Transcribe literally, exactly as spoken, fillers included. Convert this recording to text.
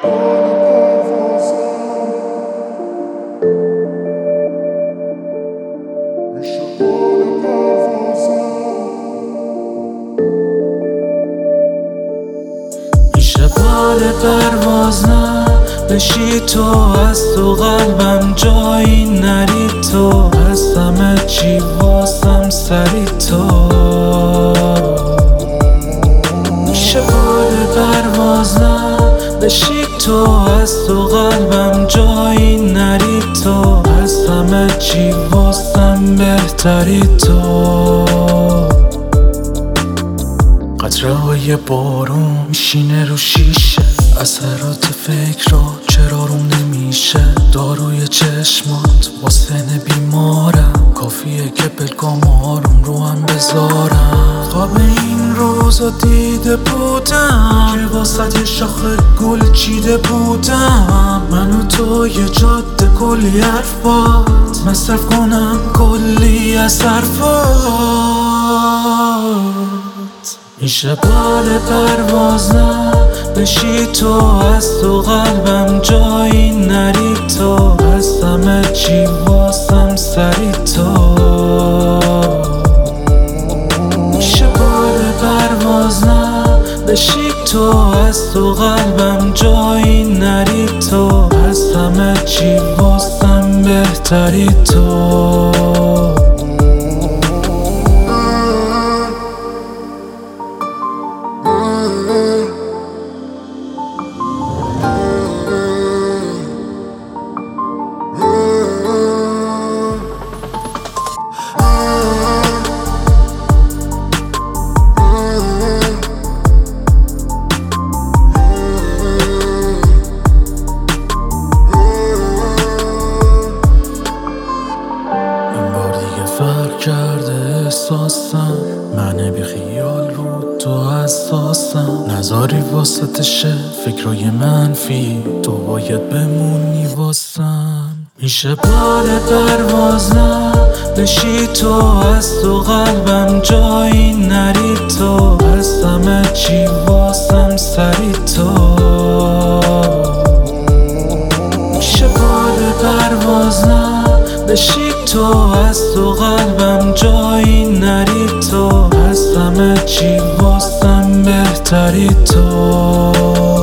میشه بال پرواز نه بشی تو، از تو قلبم جایی نری تو، از همه چی واسم سری تو. میشه بال پرواز نه بشی تو، از تو قلبم جایی نری تو، از همه چی واسم بهتری تو. قطره های بارون میشینه رو شیشه، اثرات فکرها چرا روم نمیشه. داروی چشمات واسه بیمارم، کافیه که بلگام آروم رو هم بذارم. خواب این روزا دیده بودم که واسه یه شاخه گل چیده بودم. من و تو یه جاده کلی حرفات، مصرف کنم کلی از حرفات. میشه بال پرواز نه بشی تو، از تو قلبم جایی نری تو، از همه چی واسم سری تو. میشه بال پرواز نه بشی تو، از تو قلبم جایی نری تو، از همه چی واسم بهتری تو. فرق کرده احساسم، من بی خیال رو تو حساسم. نذاری واسطشه فکرای منفی، تو باید بمونی واسم. میشه بال پرواز نه بشی تو، از تو قلبم جایی نری تو، از همه چی واسم سری تو. میشه بال پرواز نه بشی تو، از تو قلبم جایی نری تو، از همه چی واسم بهتری تو.